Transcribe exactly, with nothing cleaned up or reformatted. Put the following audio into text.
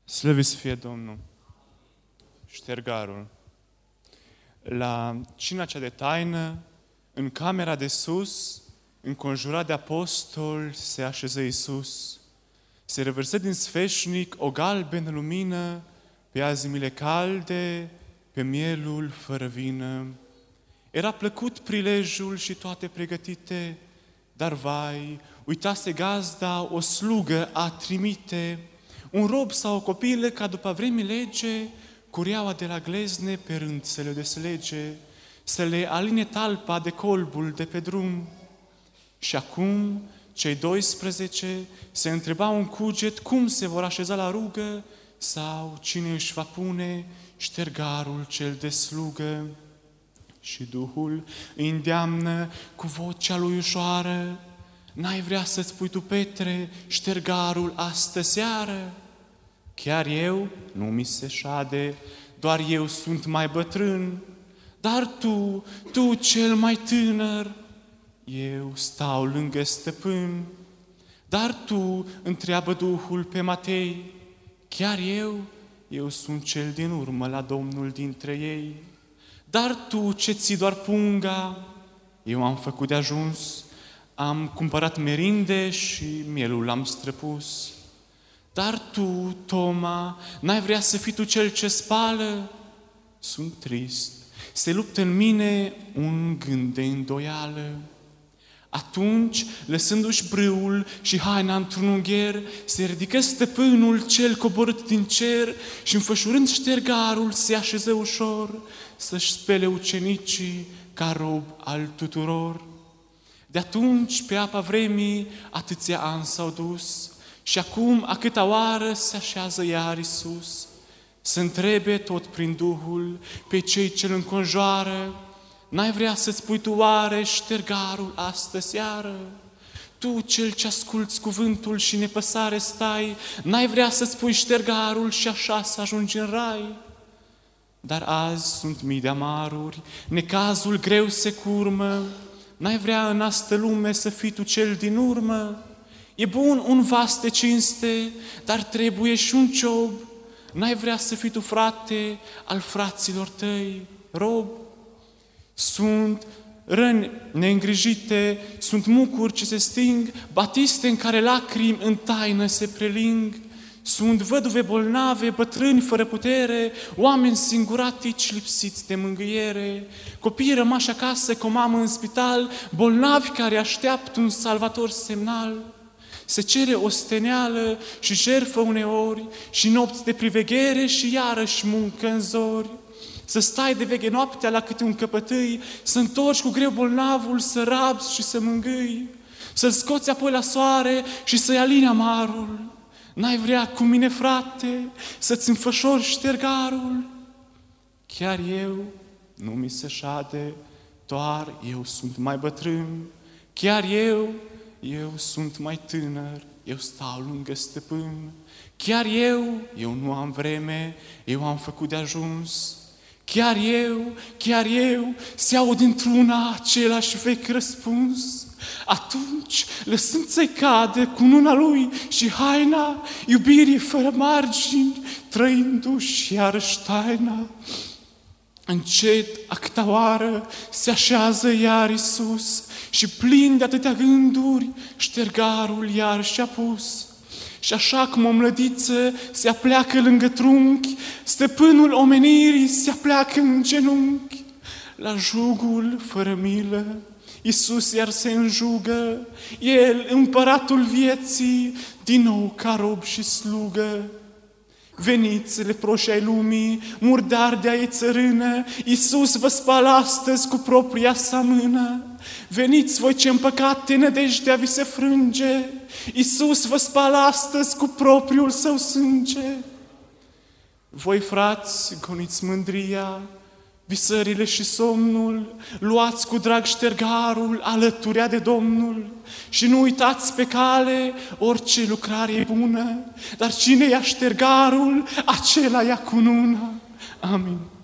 Slăvit să fie Domnul! Ștergarul. La cina cea de taină, în camera de sus, înconjurat de apostoli, se așeză Iisus. Se revărsă din sfeșnic o galbenă lumină pe azimile calde, pe mielul fără vină. Era plăcut prilejul și toate pregătite, dar vai, uitase gazda o slugă a trimite, un rob sau o copilă ca după vremi lege, cureaua de la glezne pe rând să le deslege, să le aline talpa de colbul de pe drum. Și acum cei doisprezece se întrebau în cuget cum se vor așeza la rugă sau cine își va pune ștergarul cel de slugă. Și Duhul îi îndeamnă cu vocea lui ușoară: n-ai vrea să-ți pui tu, Petre, ștergarul astă seară? Chiar eu nu mi se șade, doar eu sunt mai bătrân, dar tu, tu cel mai tânăr, eu stau lângă stăpân. Dar tu, întreabă Duhul pe Matei, chiar eu, eu sunt cel din urmă la Domnul dintre ei. Dar tu ce ții doar punga, eu am făcut de ajuns, am cumpărat merinde și mielul l-am străpus. Dar tu, Toma, n-ai vrea să fii tu cel ce spală? Sunt trist, se luptă în mine un gând de îndoială. Atunci, lăsându-și brâul și haina într-un ungher, se ridică stăpânul cel coborât din cer și, înfășurând ștergarul, se așeză ușor să-și spele ucenicii ca rob al tuturor. De atunci, pe apa vremii, atâția ani s-au dus și acum, a câta oară, se așează iar Iisus, să întrebe tot prin Duhul pe cei ce-L înconjoară: n-ai vrea să-ți pui tu oare ștergarul astă seară? Tu, cel ce asculți cuvântul și nepăsare stai, n-ai vrea să-ți pui ștergarul și așa să ajungi în rai? Dar azi sunt mii de amaruri, necazul greu se curmă, n-ai vrea în astă lume să fii tu cel din urmă? E bun un vas de cinste, dar trebuie și un ciob. N-ai vrea să fii tu, frate, al fraților tăi, rob? Sunt răni neîngrijite, sunt mucuri ce se sting, batiste în care lacrimi în taină se preling. Sunt văduve bolnave, bătrâni fără putere, oameni singuratici lipsiți de mângâiere, copii rămași acasă cu o mamă în spital, bolnavi care așteaptă un salvator semnal. Se cere osteneală și jertfă uneori, și nopți de priveghere și iarăși muncă în zori. Să stai de veche noaptea la câte un căpătâi, să întorci cu greu bolnavul, să rabzi și să mângâi, să-l scoți apoi la soare și să-i alini amarul. N-ai vrea cu mine, frate, să-ți înfășori ștergarul? Chiar eu nu mi se șade, doar eu sunt mai bătrân. Chiar eu, eu sunt mai tânăr, eu stau lângă stăpân. Chiar eu, eu nu am vreme, eu am făcut de ajuns. Chiar eu, chiar eu, se aud într-una același vechi răspuns. Atunci, lăsând să-i cadă cununa lui și haina, iubirii fără margini, trăindu-și iarăși taina, încet, a câta oară, se așează iar Iisus și, plin de atâtea gânduri, ștergarul iar și-a pus. Și așa cum o mlădiță se apleacă lângă trunchi, stăpânul omenirii se apleacă în genunchi. La jugul fără milă, Iisus iar se înjugă, El, împăratul vieții, din nou ca rob și slugă. Veniți, leproși ai lumii, murdari de-a ei țărână, Iisus vă spală astăzi cu propria sa mână. Veniți voi ce în păcate nădejdea vi se frânge, Iisus vă spală astăzi cu propriul său sânge. Voi, frați, goniți mândria, visările și somnul, luați cu drag ștergarul alăturea de Domnul și nu uitați pe cale orice lucrare e bună, dar cine ia ștergarul, acela ia cununa. Amin.